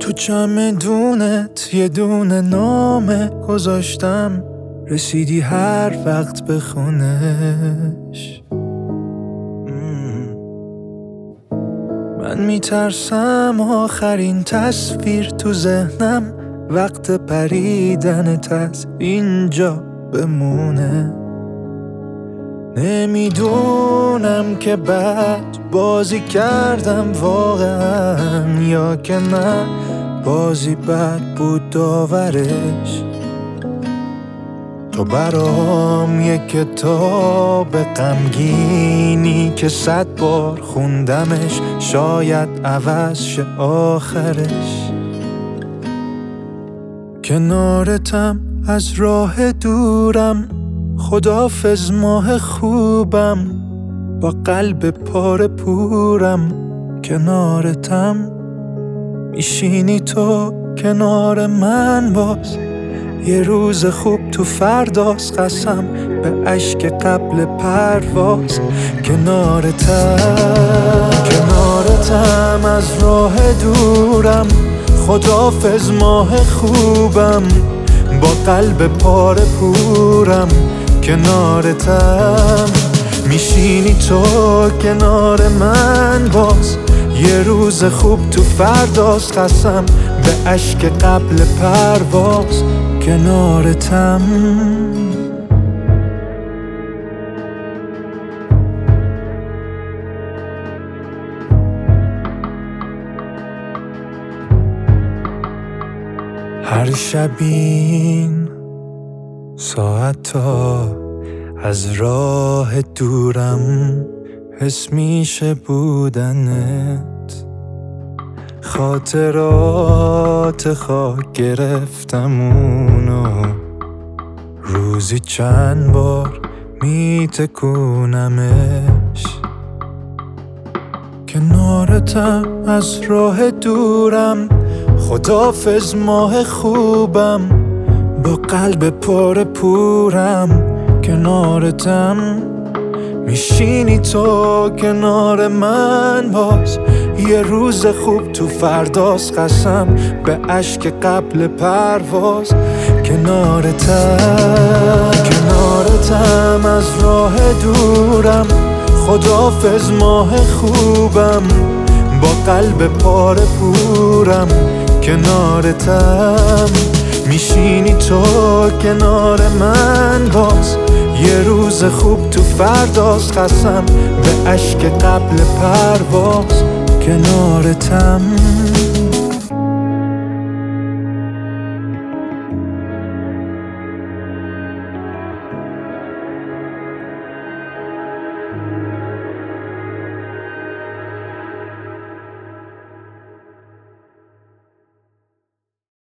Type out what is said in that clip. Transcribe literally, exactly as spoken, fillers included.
تو چمدونت یه دونه نامه گذاشتم، رسیدی هر وقت به خونش. من میترسم آخرین تصویر تو ذهنم وقت پریدنت از اینجا بمونه. نمیدونم که بد بازی کردم واقعا یا که نه بازی بد بود داورش. تو برام یک کتاب غمگینی که صد بار خوندمش، شاید عوض شه آخرش. کنارتم از راه دورم، خداحافظ ماه خوبم، با قلب پاره پورم. کنارتم میشینی تو کنار من باز، یه روز خوب تو فرداست، قسم به اشک قبل پرواز. کنارتم کنارتم از راه دورم، خداحافظ ماه خوبم، با قلب پاره پورم. کنارتم میشینی تو کنار من باز، یه روز خوب تو فرداست، قسم به اشک قبل پرواز. کنارتم هر شب این ساعتا از راه دورم حس میشه بودنت. خاطرات خاک گرفتم اونو، روزی چند بار میتکونمش. کنارتم از راه دورم، خداحافظ ماه خوبم، با قلب پاره پورم. کنارتم میشینی تو کنار من باز، یه روز خوب تو فرداست، قسم به اشک قبل پرواز. کنارتم کنارتم از راه دورم، خداحافظ ماه خوبم، با قلب پاره پورم. کنارتم میشینی تو کنار من باز، یه روز خوب تو فرداست، قسم به اشک قبل پرواز. کنارتم